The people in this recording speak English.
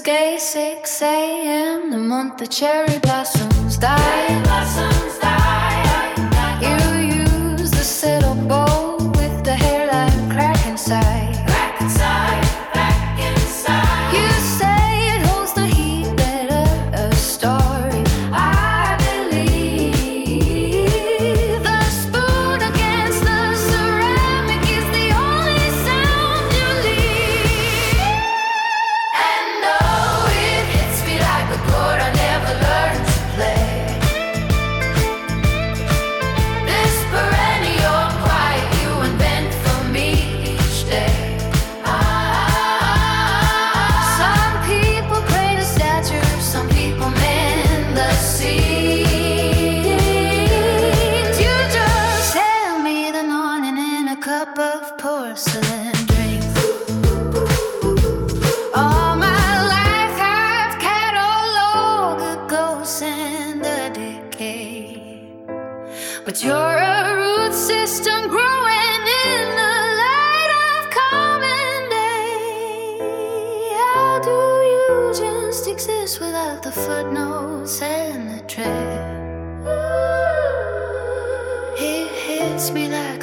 gay 6 a.m. The month the cherry blossoms die. You use the saddle bow with the hairline crack inside. You say it holds the heat better, a story. I believe the spoon against the ceramic is the only sound you leave. And oh, it hits me like a chord I never learned to play. This perennial quiet you invent for me each day. Some people pray to statues, some people mend the seams. You just tell me the morning in a cup of porcelain drink. All my life I've cataloged ghosts and the decay, but you're a root system growing in the light of common day. How do you just exist without the footnotes and the trail? It hits me like